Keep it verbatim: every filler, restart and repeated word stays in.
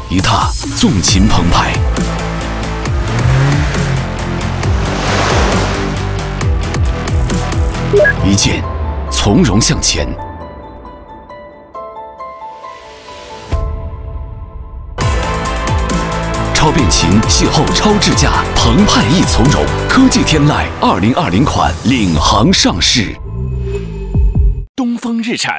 一踏纵情澎湃，一键从容向前。超变形邂逅超智驾，澎湃亦从容。科技天籁二零二零款领航上市。 东风日产